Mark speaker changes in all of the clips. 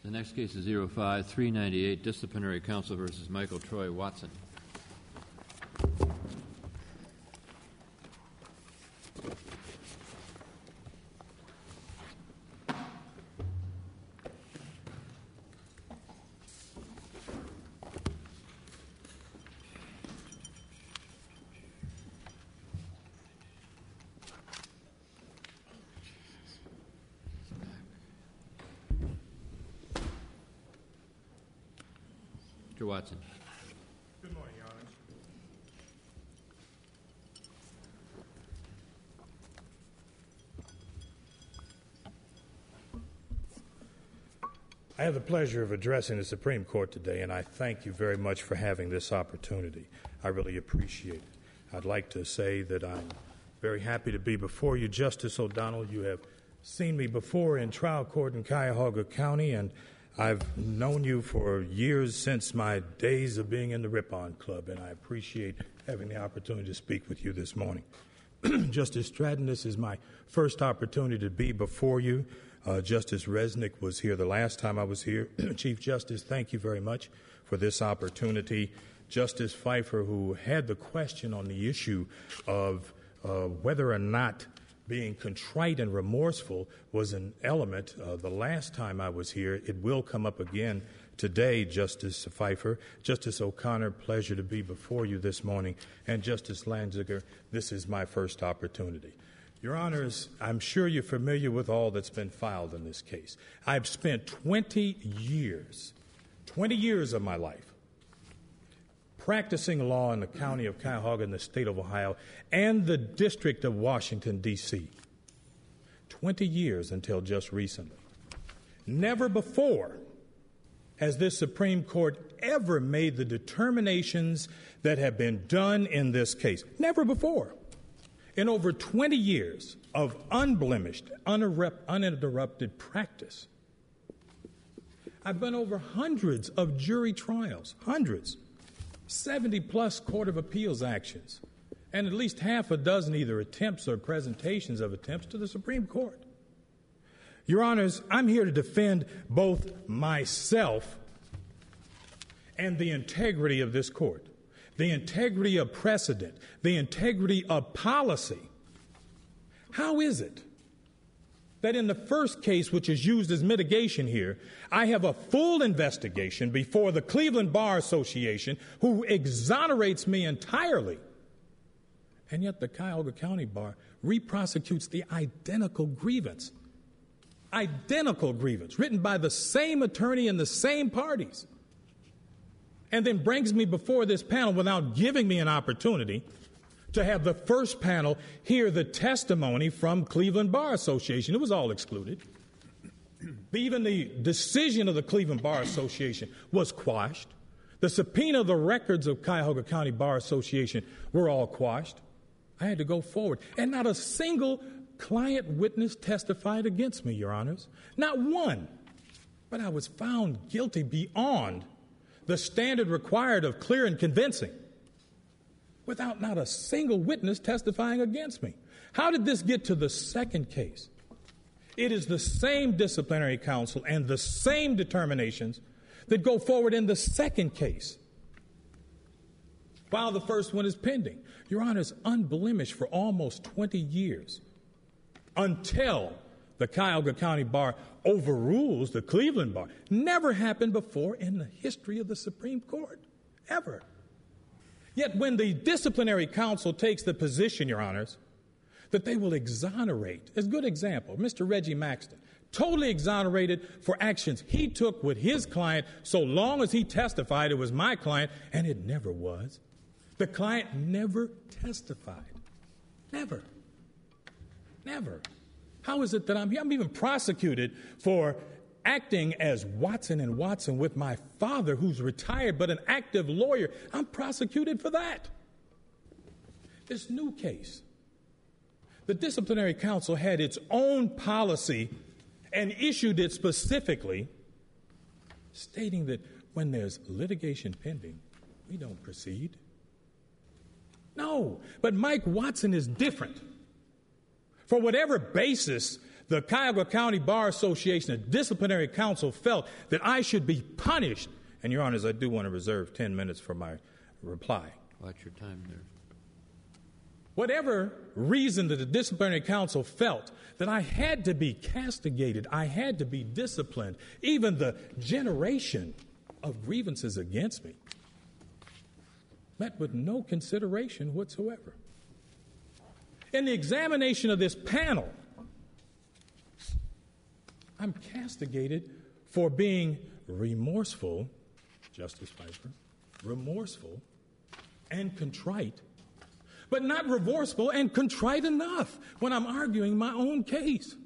Speaker 1: The next case is 05-398, Disciplinary Counsel versus Michael Troy Watson. Mr. Watson.
Speaker 2: Good morning, Your Honors. I have the pleasure of addressing the Supreme Court today, and I thank you very much for having this opportunity. I really appreciate it. I'd like to say that I'm very happy to be before you, Justice O'Donnell. You have seen me before in trial court in Cuyahoga County, and I've known you for years since my days of being in the Ripon Club, and I appreciate having the opportunity to speak with you this morning. Justice Stratton, this is my first opportunity to be before you. Justice Resnick was here the last time I was here. Chief Justice, thank you very much for this opportunity. Justice Pfeiffer, who had the question on the issue of whether or not being contrite and remorseful was an element the last time I was here. It will come up again today, Justice Pfeiffer. Justice O'Connor, pleasure to be before you this morning. And Justice Lanziger, this is my first opportunity. Your Honors, I'm sure you're familiar with all that's been filed in this case. I've spent 20 years of my life practicing law in the county of Cuyahoga in the state of Ohio and the District of Washington, D.C. 20 years until just recently. Never before has this Supreme Court ever made the determinations that have been done in this case. Never before. In over 20 years of unblemished, uninterrupted practice, I've been over hundreds of jury trials, hundreds. 70-plus Court of Appeals actions, and at least half a dozen either attempts or presentations of attempts to the Supreme Court. Your Honors, I'm here to defend both myself and the integrity of this court, the integrity of precedent, the integrity of policy. How is it that in the first case, which is used as mitigation here, I have a full investigation before the Cleveland Bar Association, who exonerates me entirely, and yet the Cuyahoga County Bar re-prosecutes the identical grievance, written by the same attorney and the same parties, and then brings me before this panel without giving me an opportunity to have the first panel hear the testimony from Cleveland Bar Association. It was all excluded. Even the decision of the Cleveland Bar Association was quashed. The subpoena of the records of Cuyahoga County Bar Association were all quashed. I had to go forward. And not a single client witness testified against me, Your Honors. Not one. But I was found guilty beyond the standard required of clear and convincing, without not a single witness testifying against me. How did this get to the second case? It is the same disciplinary counsel and the same determinations that go forward in the second case, while the first one is pending. Your Honors, unblemished for almost 20 years, until the Cuyahoga County Bar overrules the Cleveland Bar. Never happened before in the history of the Supreme Court, ever. Yet when the disciplinary counsel takes the position, Your Honors, that they will exonerate, as a good example, Mr. Reggie Maxton, totally exonerated for actions he took with his client so long as he testified it was my client, and it never was. The client never testified. Never. Never. How is it that I'm here? I'm even prosecuted for acting as Watson and Watson with my father, who's retired but an active lawyer. I'm prosecuted for that. This new case, the disciplinary counsel had its own policy and issued it specifically, stating that when there's litigation pending, we don't proceed. No, but Mike Watson is different. For whatever basis The Cuyahoga County Bar Association, the disciplinary council, felt that I should be punished. And, Your Honors, I do want to reserve 10 minutes for my reply.
Speaker 1: Watch your time there.
Speaker 2: Whatever reason that the disciplinary council felt that I had to be castigated, I had to be disciplined, even the generation of grievances against me met with no consideration whatsoever. In the examination of this panel, I'm castigated for being remorseful, Justice Pfeiffer, remorseful and contrite, but not remorseful and contrite enough when I'm arguing my own case.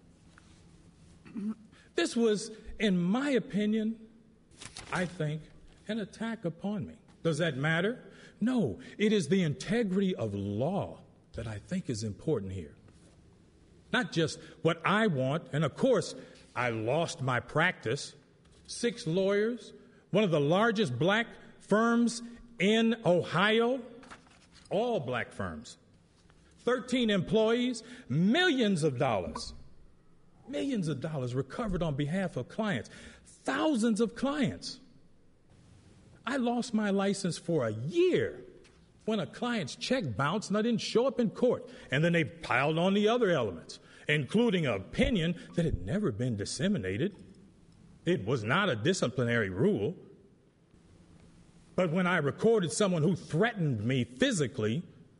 Speaker 2: This was, in my opinion, I think, an attack upon me. Does that matter? No. It is the integrity of law that I think is important here. Not just what I want, and of course, I lost my practice. 6 lawyers, one of the largest black firms in Ohio, all black firms, 13 employees, millions of dollars recovered on behalf of clients, thousands of clients. I lost my license for a year when a client's check bounced and I didn't show up in court. And then they piled on the other elements, including an opinion that had never been disseminated. It was not a disciplinary rule. But when I recorded someone who threatened me physically,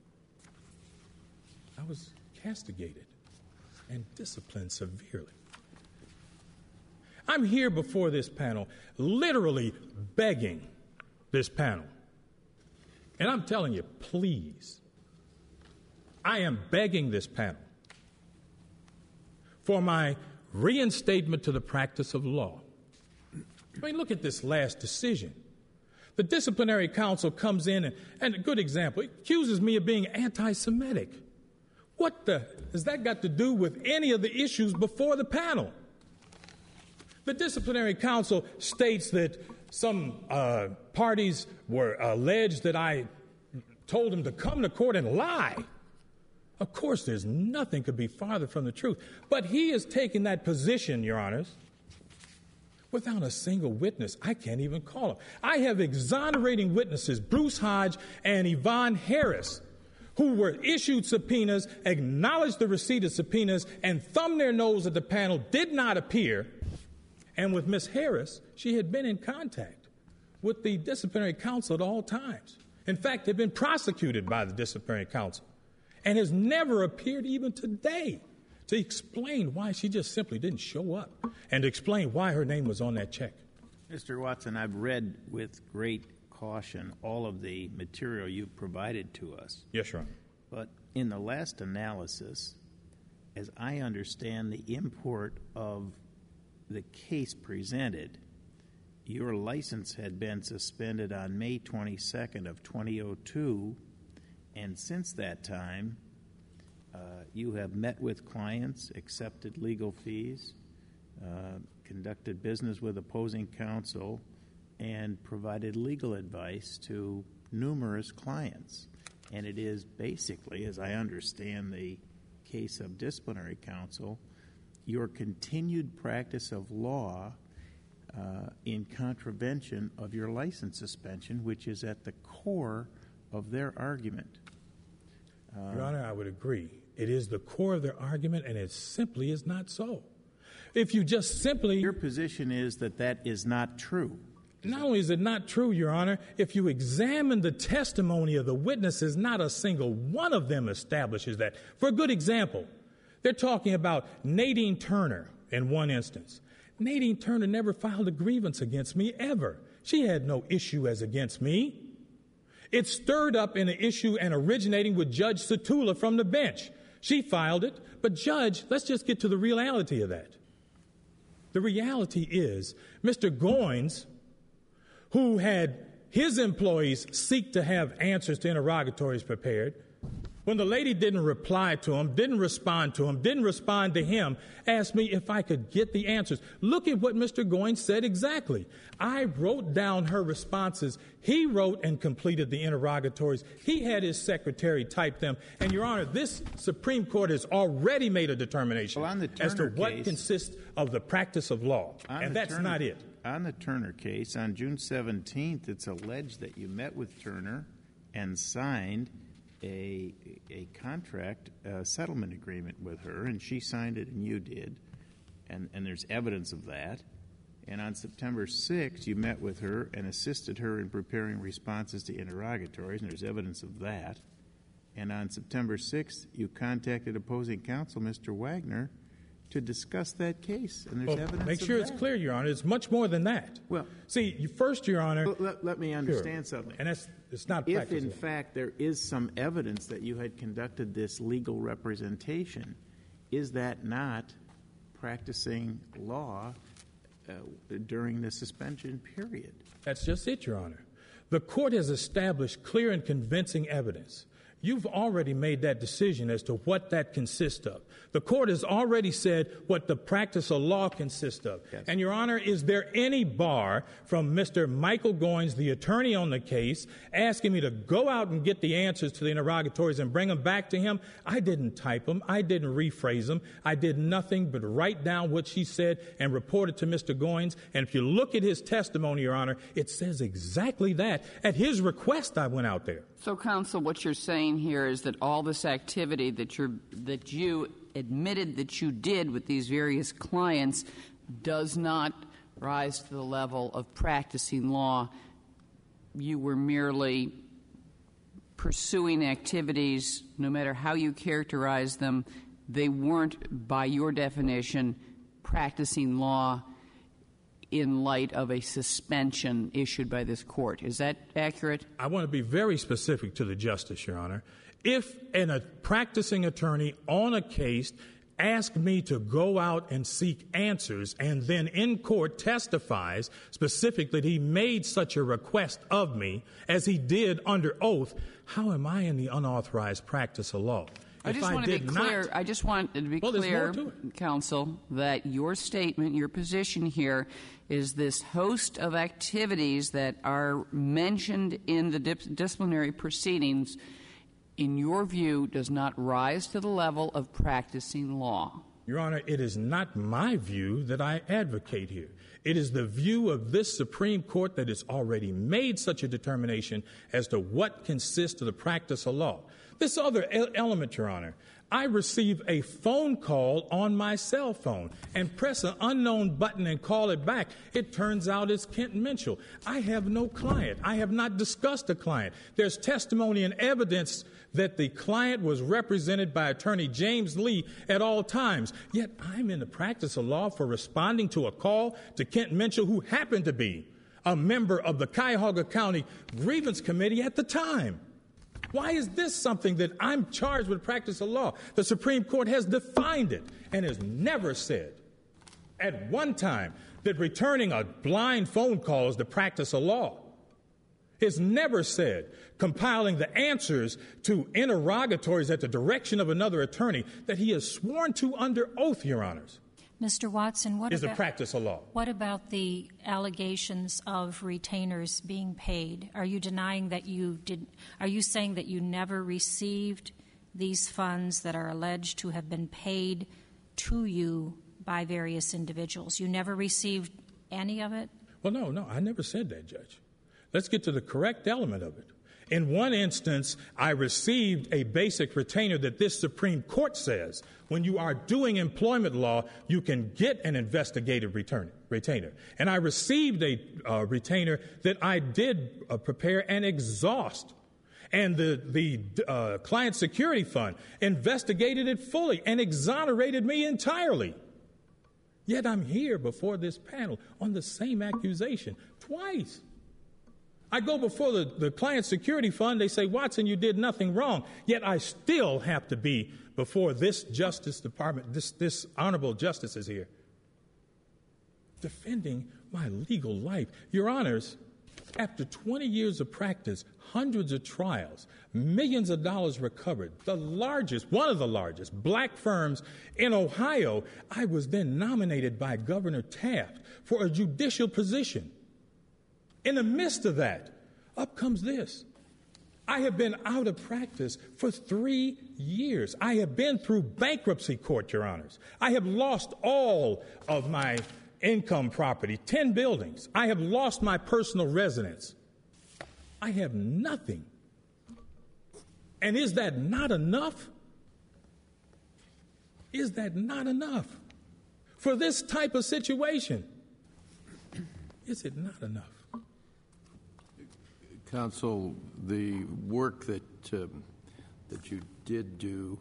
Speaker 2: I was castigated and disciplined severely. I'm here before this panel, literally begging this panel. And I'm telling you, please, I am begging this panel for my reinstatement to the practice of law. I mean, look at this last decision. The disciplinary council comes in and a good example, it accuses me of being anti-Semitic. What has that got to do with any of the issues before the panel? The disciplinary council states that some parties were alleged that I told them to come to court and lie. Of course, there's nothing could be farther from the truth. But he is taking that position, Your Honors, without a single witness. I can't even call him. I have exonerating witnesses, Bruce Hodge and Yvonne Harris, who were issued subpoenas, acknowledged the receipt of subpoenas, and thumbed their nose at the panel, did not appear. And with Ms. Harris, she had been in contact with the disciplinary council at all times. In fact, had been prosecuted by the disciplinary council and has never appeared even today to explain why she just simply didn't show up and to explain why her name was on that check.
Speaker 3: Mr. Watson, I've read with great caution all of the material you've provided to us.
Speaker 2: Yes, Your Honor.
Speaker 3: But in the last analysis, as I understand the import of the case presented, your license had been suspended on May 22nd of 2002, and since that time, you have met with clients, accepted legal fees, conducted business with opposing counsel, and provided legal advice to numerous clients. And it is basically, as I understand the case of disciplinary counsel, your continued practice of law in contravention of your license suspension, which is at the core of their argument.
Speaker 2: Your Honor, I would agree. It is the core of their argument, and it simply is not so. If you just simply...
Speaker 3: Your position is that that is not true.
Speaker 2: Not only is it not true, Your Honor, if you examine the testimony of the witnesses, not a single one of them establishes that. For a good example, they're talking about Nadine Turner in one instance. Nadine Turner never filed a grievance against me ever. She had no issue as against me. It stirred up in an issue and originating with Judge Satula from the bench. She filed it, but Judge, let's just get to the reality of that. The reality is Mr. Goins, who had his employees seek to have answers to interrogatories prepared, When the lady didn't reply to him, didn't respond to him, asked me if I could get the answers. Look at what Mr. Goins said exactly. I wrote down her responses. He wrote and completed the interrogatories. He had his secretary type them. And, Your Honor, this Supreme Court has already made a determination as to what consists of the practice of law. And that's not it.
Speaker 3: On the Turner case, on June 17th, it's alleged that you met with Turner and signed a contract settlement agreement with her, and she signed it and you did, and there's evidence of that. And on September 6th, you met with her and assisted her in preparing responses to interrogatories, and there's evidence of that. And on September 6th, you contacted opposing counsel, Mr. Wagner, to discuss that case, and there's evidence
Speaker 2: make sure
Speaker 3: of
Speaker 2: it's
Speaker 3: that.
Speaker 2: clear, Your Honor. It's much more than that.
Speaker 3: Well,
Speaker 2: see, first, Your Honor.
Speaker 3: Let me understand something.
Speaker 2: And it's not
Speaker 3: if,
Speaker 2: practice
Speaker 3: in
Speaker 2: law.
Speaker 3: fact, there is some evidence that you had conducted this legal representation, is that not practicing law during the suspension period?
Speaker 2: That's just it, Your Honor. The court has established clear and convincing evidence. You've already made that decision as to what that consists of. The court has already said what the practice of law consists of.
Speaker 3: Yes.
Speaker 2: And, Your Honor, is there any bar from Mr. Michael Goins, the attorney on the case, asking me to go out and get the answers to the interrogatories and bring them back to him? I didn't type them. I didn't rephrase them. I did nothing but write down what she said and report it to Mr. Goins. And if you look at his testimony, Your Honor, it says exactly that. At his request, I went out there.
Speaker 4: So, counsel, what you're saying here is that all this activity that you admitted that you did with these various clients does not rise to the level of practicing law. You were merely pursuing activities, no matter how you characterize them. They weren't, by your definition, practicing law in light of a suspension issued by this court. Is that accurate?
Speaker 2: I want to be very specific to the justice, Your Honor. If a practicing attorney on a case asked me to go out and seek answers and then in court testifies specifically that he made such a request of me as he did under oath, how am I in the unauthorized practice of law?
Speaker 4: I just want to be clear. I just want to be clear, counsel, that your statement, your position here is this host of activities that are mentioned in the disciplinary proceedings, in your view, does not rise to the level of practicing law.
Speaker 2: Your Honor, it is not my view that I advocate here. It is the view of this Supreme Court that has already made such a determination as to what consists of the practice of law. This other element, Your Honor, I receive a phone call on my cell phone and press an unknown button and call it back. It turns out it's Kent Mitchell. I have no client. I have not discussed a client. There's testimony and evidence that the client was represented by Attorney James Lee at all times. Yet I'm in the practice of law for responding to a call to Kent Mitchell, who happened to be a member of the Cuyahoga County Grievance Committee at the time. Why is this something that I'm charged with practice of law? The Supreme Court has defined it and has never said at one time that returning a blind phone call is the practice of law. It's never said compiling the answers to interrogatories at the direction of another attorney that he has sworn to under oath, Your Honors.
Speaker 5: Mr. Watson,
Speaker 2: is a practice of law.
Speaker 5: What about the allegations of retainers being paid? Are you denying that you did? Are you saying that you never received these funds that are alleged to have been paid to you by various individuals? You never received any of it?
Speaker 2: Well, no, I never said that, Judge. Let's get to the correct element of it. In one instance, I received a basic retainer that this Supreme Court says when you are doing employment law, you can get an investigative retainer. And I received a retainer that I did prepare and exhaust. And the Client Security Fund investigated it fully and exonerated me entirely. Yet I'm here before this panel on the same accusation twice. I go before the Client Security Fund. They say, Watson, you did nothing wrong. Yet I still have to be before this Justice Department, this honorable justice is here, defending my legal life. Your Honors, After 20 years of practice, hundreds of trials, millions of dollars recovered, one of the largest black firms in Ohio, I was then nominated by Governor Taft for a judicial position. In the midst of that, up comes this. I have been out of practice for 3 years. I have been through bankruptcy court, Your Honors. I have lost all of my income property, 10 buildings. I have lost my personal residence. I have nothing. And is that not enough? Is that not enough? For this type of situation, is it not enough?
Speaker 6: Counsel, the work that you did do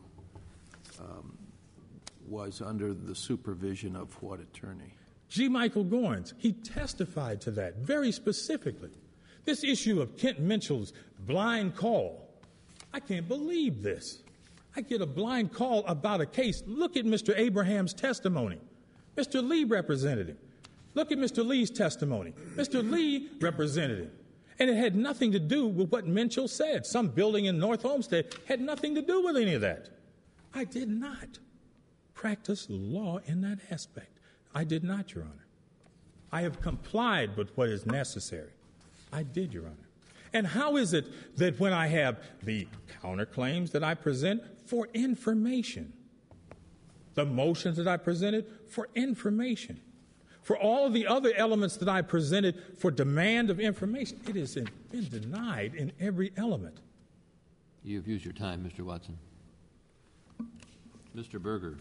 Speaker 6: was under the supervision of what attorney?
Speaker 2: G. Michael Goins. He testified to that very specifically. This issue of Kent Mitchell's blind call, I can't believe this. I get a blind call about a case. Look at Mr. Abraham's testimony. Mr. Lee represented him. Look at Mr. Lee's testimony. Mr. Lee represented him. And it had nothing to do with what Mitchell said. Some building in North Olmsted had nothing to do with any of that. I did not practice law in that aspect. I did not, Your Honor. I have complied with what is necessary. I did, Your Honor. And how is it that when I have the counterclaims that I present for information, the motions that I presented for information, for all of the other elements that I presented for demand of information, it has been denied in every element.
Speaker 1: You've used your time, Mr. Watson. Mr. Berger.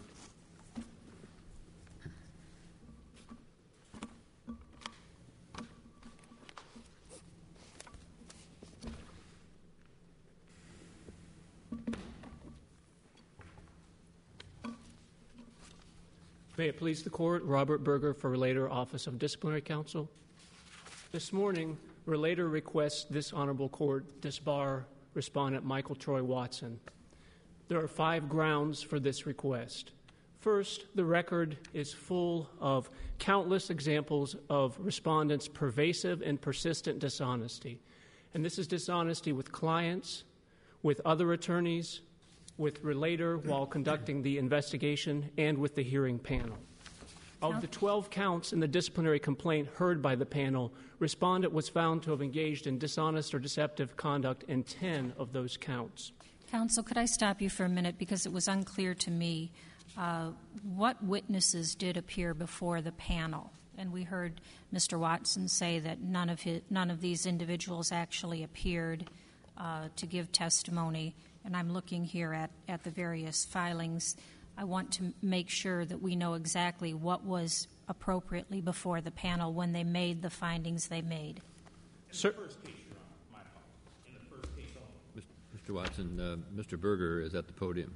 Speaker 7: May it please the Court, Robert Berger for Relator, Office of Disciplinary Counsel. This morning, Relator requests this Honorable Court disbar Respondent Michael Troy Watson. There are 5 grounds for this request. First, the record is full of countless examples of Respondent's pervasive and persistent dishonesty. And this is dishonesty with clients, with other attorneys, with Relator while conducting the investigation, and with the hearing panel. Of the 12 counts in the disciplinary complaint heard by the panel, Respondent was found to have engaged in dishonest or deceptive conduct in 10 of those counts.
Speaker 5: Counsel, could I stop you for a minute because it was unclear to me what witnesses did appear before the panel? And we heard Mr. Watson say that none of these individuals actually appeared to give testimony. And I'm looking here at the various filings. I want to make sure that we know exactly what was appropriately before the panel when they made the findings they made.
Speaker 2: In the first case, Your Honor, my apologies. In the first case only.
Speaker 1: Mr. Watson, Mr. Berger is at the podium.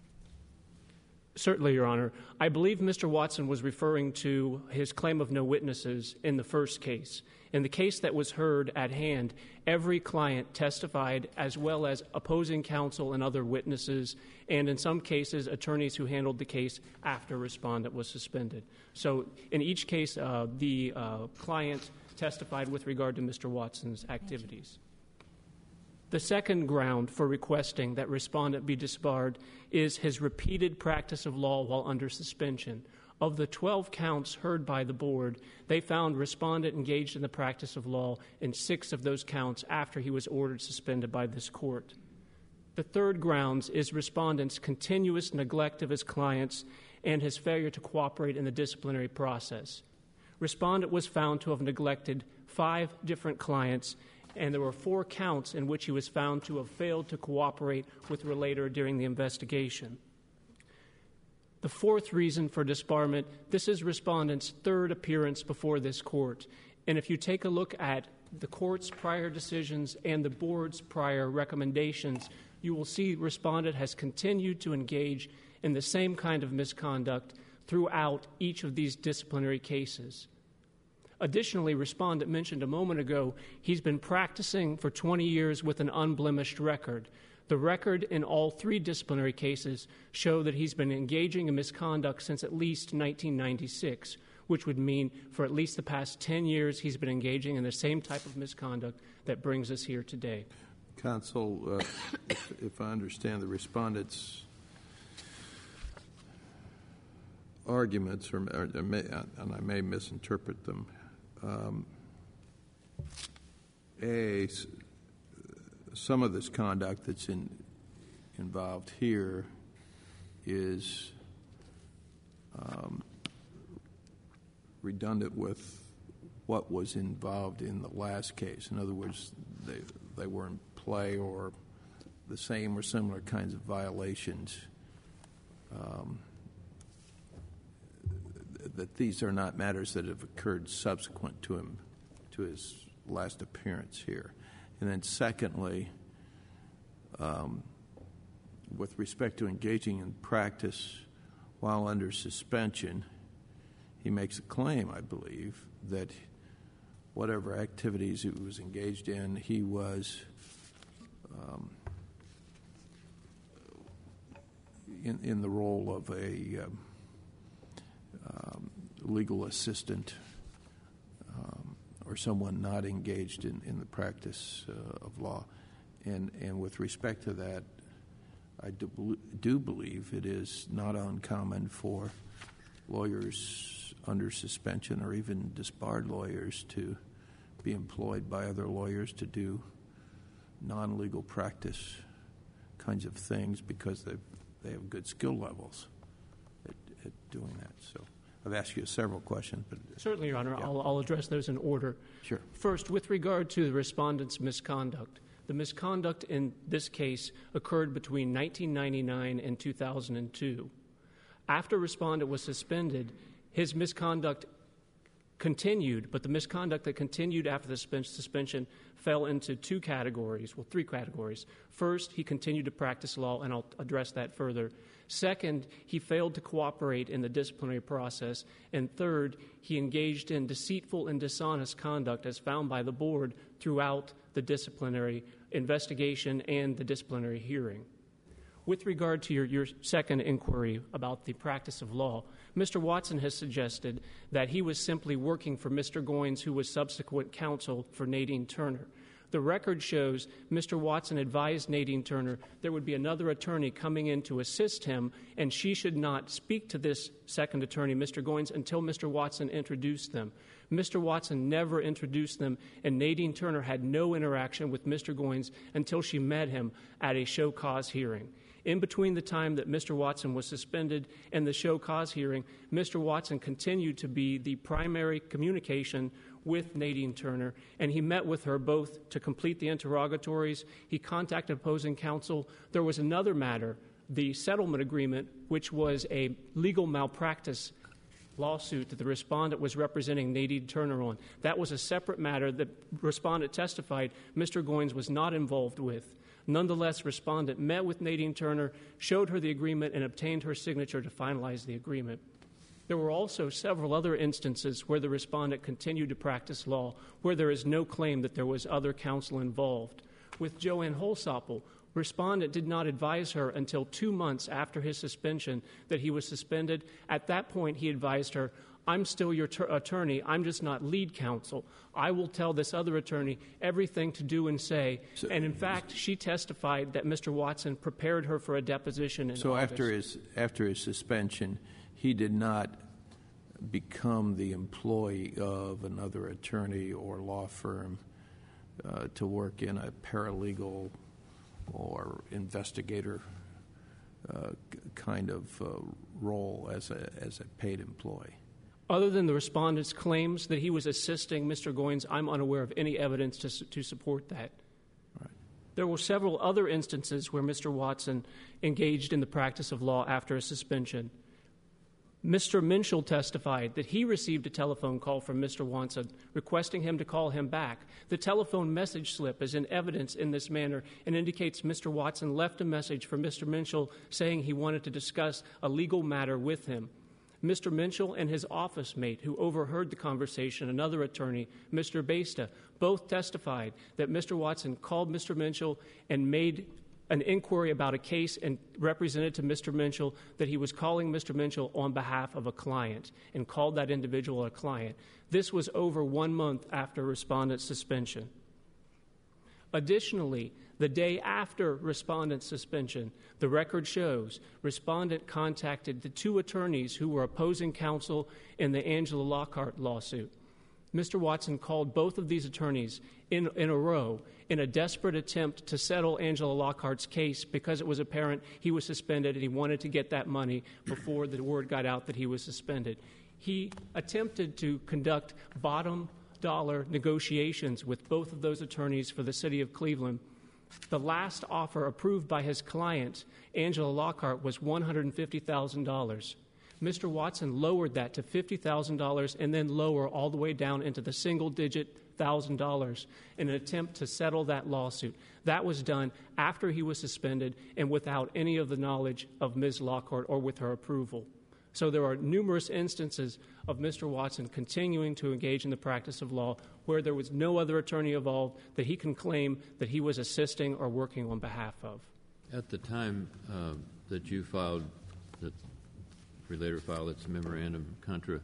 Speaker 7: Certainly, Your Honor. I believe Mr. Watson was referring to his claim of no witnesses in the first case. In the case that was heard at hand, every client testified, as well as opposing counsel and other witnesses, and in some cases, attorneys who handled the case after Respondent was suspended. So in each case, the client testified with regard to Mr. Watson's activities. The second ground for requesting that Respondent be disbarred is his repeated practice of law while under suspension. Of the 12 counts heard by the board, they found Respondent engaged in the practice of law in 6 of those counts after he was ordered suspended by this court. The third grounds is Respondent's continuous neglect of his clients and his failure to cooperate in the disciplinary process. Respondent was found to have neglected 5 different clients, and there were 4 counts in which he was found to have failed to cooperate with Relator during the investigation. The fourth reason for disbarment, this is Respondent's 3rd appearance before this court. And if you take a look at the court's prior decisions and the board's prior recommendations, you will see Respondent has continued to engage in the same kind of misconduct throughout each of these disciplinary cases. Additionally, Respondent mentioned a moment ago, he's been practicing for 20 years with an unblemished record. The record in all 3 disciplinary cases show that he's been engaging in misconduct since at least 1996, which would mean for at least the past 10 years he's been engaging in the same type of misconduct that brings us here today.
Speaker 6: Counsel, if I understand the respondent's arguments, and I may misinterpret them, some of this conduct that's involved here is redundant with what was involved in the last case. In other words, they were in play or the same or similar kinds of violations. That these are not matters that have occurred subsequent to his last appearance here. And then secondly, with respect to engaging in practice while under suspension, he makes a claim, I believe, that whatever activities he was engaged in, he was in the role of a legal assistant or someone not engaged in the practice of law. And with respect to that, I do believe it is not uncommon for lawyers under suspension or even disbarred lawyers to be employed by other lawyers to do non-legal practice kinds of things because they have good skill levels at doing that. So I've asked you several questions. But
Speaker 7: certainly, Your Honor. Yeah. I'll address those in order.
Speaker 6: Sure.
Speaker 7: First, with regard to the respondent's misconduct, the misconduct in this case occurred between 1999 and 2002. After respondent was suspended, his misconduct continued, but the misconduct that continued after the suspension fell into three categories. First, he continued to practice law, and I'll address that further. Second, he failed to cooperate in the disciplinary process. And third, he engaged in deceitful and dishonest conduct as found by the board throughout the disciplinary investigation and the disciplinary hearing. With regard to your second inquiry about the practice of law, Mr. Watson has suggested that he was simply working for Mr. Goins, who was subsequent counsel for Nadine Turner. The record shows Mr. Watson advised Nadine Turner there would be another attorney coming in to assist him, and she should not speak to this second attorney, Mr. Goins, until Mr. Watson introduced them. Mr. Watson never introduced them, and Nadine Turner had no interaction with Mr. Goins until she met him at a show cause hearing. In between the time that Mr. Watson was suspended and the show cause hearing, Mr. Watson continued to be the primary communication with Nadine Turner, and he met with her both to complete the interrogatories. He contacted opposing counsel. There was another matter, the settlement agreement, which was a legal malpractice lawsuit that the respondent was representing Nadine Turner on. That was a separate matter that respondent testified Mr. Goins was not involved with. Nonetheless, respondent met with Nadine Turner, showed her the agreement, and obtained her signature to finalize the agreement. There were also several other instances where the respondent continued to practice law, where there is no claim that there was other counsel involved. With Joanne Holsopple, respondent did not advise her until 2 months after his suspension that he was suspended. At that point, he advised her, I'm still your attorney, I'm just not lead counsel. I will tell this other attorney everything to do and say. And in fact, she testified that Mr. Watson prepared her for a deposition in August.
Speaker 6: So after his suspension, he did not become the employee of another attorney or law firm to work in a paralegal or investigator kind of role as a paid employee.
Speaker 7: Other than the respondent's claims that he was assisting Mr. Goins, I'm unaware of any evidence to support that.
Speaker 6: Right.
Speaker 7: There were several other instances where Mr. Watson engaged in the practice of law after a suspension. Mr. Minshall testified that he received a telephone call from Mr. Watson requesting him to call him back. The telephone message slip is in evidence in this manner and indicates Mr. Watson left a message for Mr. Minshall saying he wanted to discuss a legal matter with him. Mr. Minshall and his office mate, who overheard the conversation, another attorney, Mr. Basta, both testified that Mr. Watson called Mr. Minshall and made an inquiry about a case and represented to Mr. Minchell that he was calling Mr. Minchell on behalf of a client and called that individual a client. This was over 1 month after respondent's suspension. Additionally, the day after respondent's suspension, the record shows respondent contacted the 2 attorneys who were opposing counsel in the Angela Lockhart lawsuit. Mr. Watson called both of these attorneys in a row in a desperate attempt to settle Angela Lockhart's case because it was apparent he was suspended and he wanted to get that money before the word got out that he was suspended. He attempted to conduct bottom-dollar negotiations with both of those attorneys for the city of Cleveland. The last offer approved by his client, Angela Lockhart, was $150,000. Mr. Watson lowered that to $50,000 and then lower all the way down into the single-digit $1,000 in an attempt to settle that lawsuit. That was done after he was suspended and without any of the knowledge of Ms. Lockhart or with her approval. So there are numerous instances of Mr. Watson continuing to engage in the practice of law where there was no other attorney involved that he can claim that he was assisting or working on behalf of.
Speaker 1: At the time that you filed, that Relator filed its memorandum contra,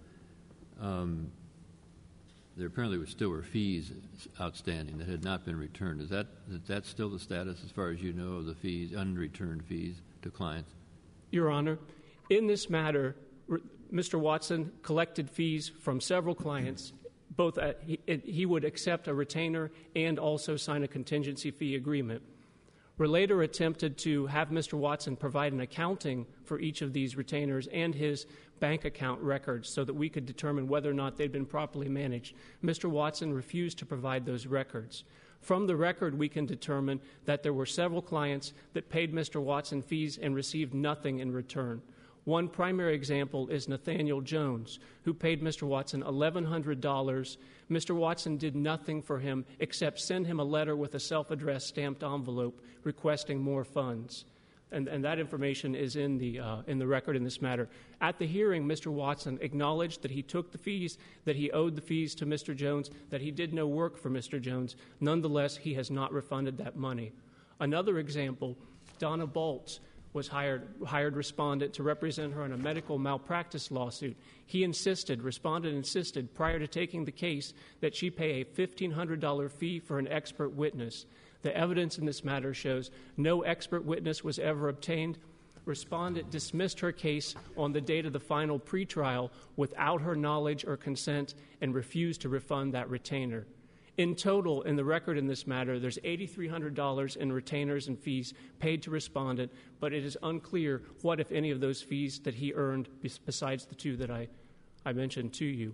Speaker 1: there apparently still were fees outstanding that had not been returned. Is that still the status as far as you know of the fees, unreturned fees to clients?
Speaker 7: Your Honor, in this matter, Mr. Watson collected fees from several clients. Both he would accept a retainer and also sign a contingency fee agreement. Relator attempted to have Mr. Watson provide an accounting for each of these retainers and his bank account records so that we could determine whether or not they'd been properly managed. Mr. Watson refused to provide those records. From the record, we can determine that there were several clients that paid Mr. Watson fees and received nothing in return. One primary example is Nathaniel Jones, who paid Mr. Watson $1,100. Mr. Watson did nothing for him except send him a letter with a self-addressed stamped envelope requesting more funds. And that information is in the record in this matter. At the hearing, Mr. Watson acknowledged that he took the fees, that he owed the fees to Mr. Jones, that he did no work for Mr. Jones. Nonetheless, he has not refunded that money. Another example, Donna Baltz was hired respondent to represent her in a medical malpractice lawsuit. Respondent insisted prior to taking the case that she pay a $1,500 fee for an expert witness. The evidence in this matter shows no expert witness was ever obtained. Respondent dismissed her case on the date of the final pretrial without her knowledge or consent and refused to refund that retainer. In total, in the record in this matter, there's $8,300 in retainers and fees paid to respondent, but it is unclear what, if any, of those fees that he earned besides the 2 that I mentioned to you.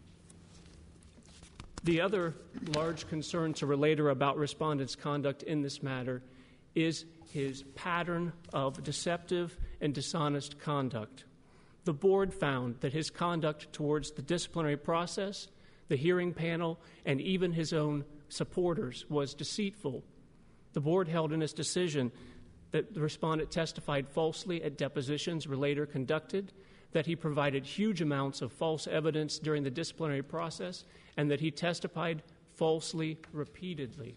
Speaker 7: The other large concern to Relator about respondent's conduct in this matter is his pattern of deceptive and dishonest conduct. The board found that his conduct towards the disciplinary process, the hearing panel, and even his own supporters was deceitful. The board held in its decision that the respondent testified falsely at depositions Relator conducted, that he provided huge amounts of false evidence during the disciplinary process, and that he testified falsely repeatedly.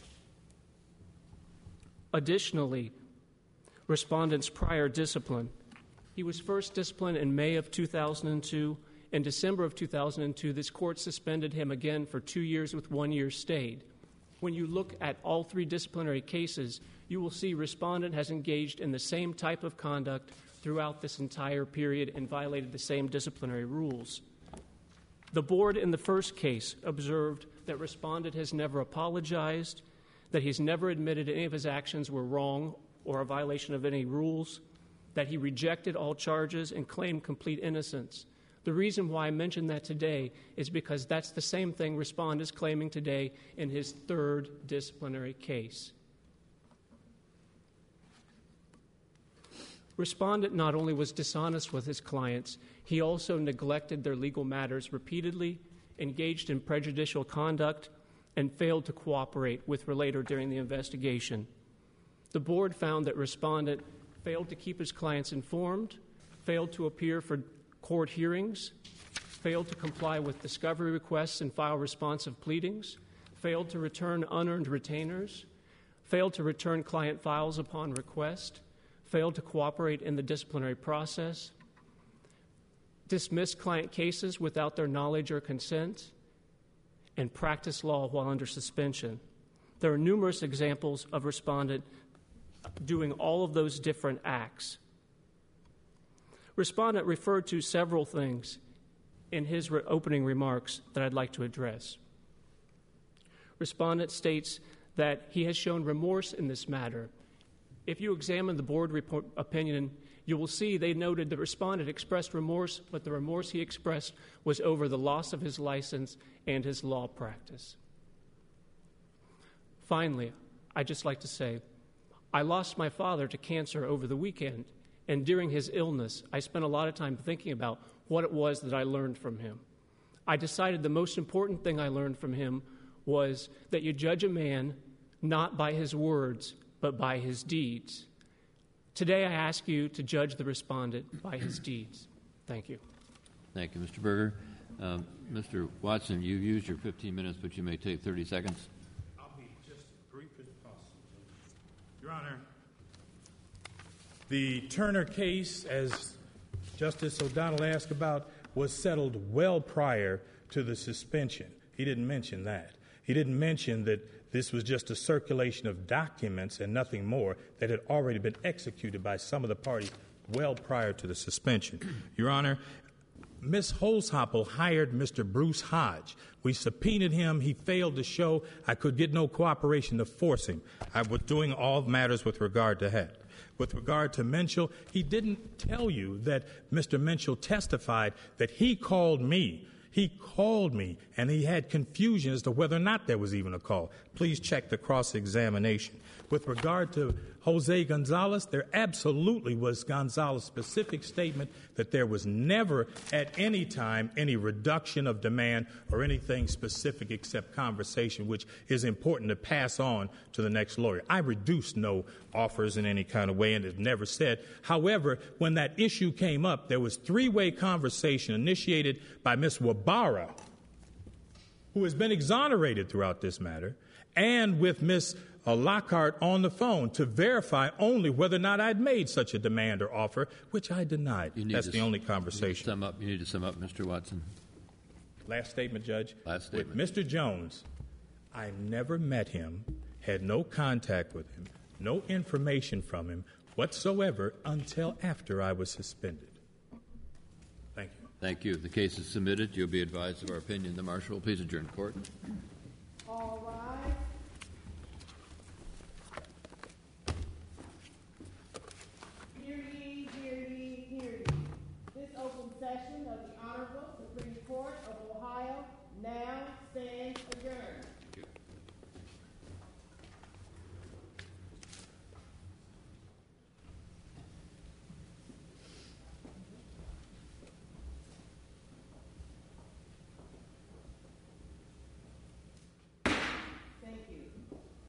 Speaker 7: Additionally, respondent's prior discipline. He was first disciplined in May of 2002. In December of 2002, this court suspended him again for 2 years with 1 year stayed. When you look at all 3 disciplinary cases, you will see respondent has engaged in the same type of conduct throughout this entire period and violated the same disciplinary rules. The board in the first case observed that respondent has never apologized, that he's never admitted any of his actions were wrong or a violation of any rules, that he rejected all charges and claimed complete innocence. The reason why I mention that today is because that's the same thing respondent is claiming today in his 3rd disciplinary case. Respondent not only was dishonest with his clients, he also neglected their legal matters repeatedly, engaged in prejudicial conduct, and failed to cooperate with Relator during the investigation. The board found that respondent failed to keep his clients informed, failed to appear for court hearings, failed to comply with discovery requests and file responsive pleadings, failed to return unearned retainers, failed to return client files upon request, failed to cooperate in the disciplinary process, dismissed client cases without their knowledge or consent, and practiced law while under suspension. There are numerous examples of respondent doing all of those different acts. Respondent referred to several things in his opening remarks that I'd like to address. Respondent states that he has shown remorse in this matter. If you examine the board report opinion, you will see they noted the respondent expressed remorse, but the remorse he expressed was over the loss of his license and his law practice. Finally, I'd just like to say, I lost my father to cancer over the weekend, and during his illness, I spent a lot of time thinking about what it was that I learned from him. I decided the most important thing I learned from him was that you judge a man not by his words, but by his deeds. Today, I ask you to judge the respondent by his deeds. Thank you.
Speaker 1: Thank you, Mr. Berger. Mr. Watson, you've used your 15 minutes, but you may take 30 seconds.
Speaker 2: I'll be just as brief as possible. Your Honor, the Turner case, as Justice O'Donnell asked about, was settled well prior to the suspension. He didn't mention that. He didn't mention that this was just a circulation of documents and nothing more that had already been executed by some of the parties well prior to the suspension. Your Honor, Ms. Holzhoppel hired Mr. Bruce Hodge. We subpoenaed him. He failed to show. I could get no cooperation to force him. I was doing all matters with regard to that. With regard to Menschel, he didn't tell you that Mr. Menschel testified that he called me. He called me, and he had confusion as to whether or not there was even a call. Please check the cross-examination. With regard to Jose Gonzalez, there absolutely was Gonzalez's specific statement that there was never at any time any reduction of demand or anything specific except conversation, which is important to pass on to the next lawyer. I reduced no offers in any kind of way, and it never said. However, when that issue came up, there was three-way conversation initiated by Ms. Wabara, who has been exonerated throughout this matter, and with Ms. Lockhart on the phone to verify only whether or not I'd made such a demand or offer, which I denied. That's the only conversation.
Speaker 1: You need to sum up, Mr. Watson.
Speaker 2: Last statement, Judge.
Speaker 1: Last statement.
Speaker 2: With Mr. Jones, I never met him, had no contact with him, no information from him whatsoever until after I was suspended. Thank you.
Speaker 1: Thank you. The case is submitted. You'll be advised of our opinion. The marshal will please adjourn court.
Speaker 8: All rise.